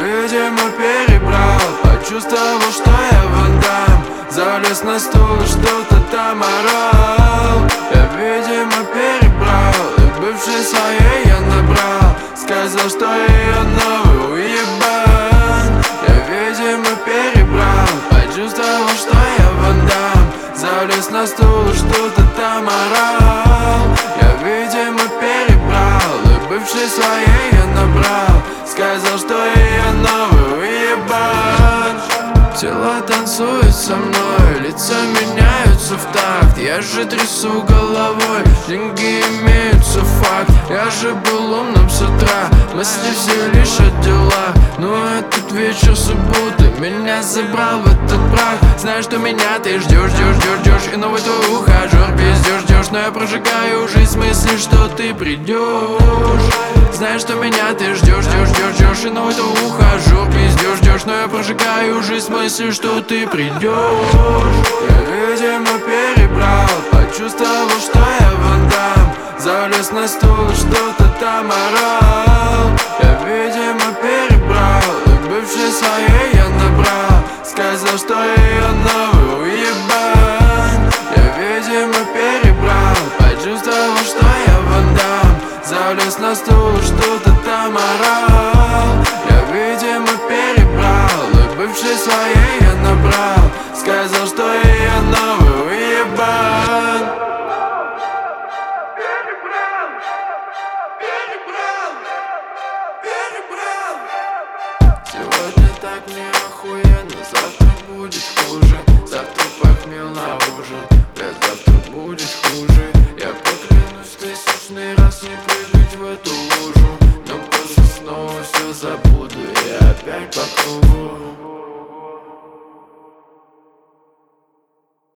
видимо, перебрал. Почувствовал, что я Ван Дам. Залез на стул и что-то там орал. Я, видимо, перебрал. И бывшей своей я набрал. Сказал, что ее новый уебан. Я, видимо, перебрал. Почувствовал, что я Ван Дам. Залез на стул и что-то там орал. Я, видимо, перебрал. И бывшей своей я набрал. Сказал, что ее новый уебан. Тела танцуют со мной, лица меняются в такт. Я же трясу головой, деньги имеются, факт. Я же был умным с утра, мысли все лишь о делах. Но этот вечер субботы меня забрал в этот прах. Знаю, что меня ты ждешь, и новый твой ухажер пиздешь. Но я прожигаю жизнь с мыслью, что ты придешь. Знаю, что меня ты ждешь, и новый твой ухажер пиздешь. Но я прожигаю жизнь с мыслью, что ты придешь. Я, видимо, перебрал. Почувствовал, что я Ван Дам. Залез на стул и что-то там орал. Я, видимо, перебрал. И бывшей своей я набрал. Сказал, что ее новый уебан. Я, видимо, перебрал. Почувствовал, что я Ван Дам. Залез на стул и что-то там орал. Я, видимо, перебрал. И бывшей своей я набрал. Сказал, что ее новый уебан. Сегодня так мне охуенно, завтра будет хуже. Завтра похмел на ужин, бля, завтра будет хуже. Я поклянусь тысячный раз не прыгать в эту лужу. Но после снова все забуду, я опять по кругу.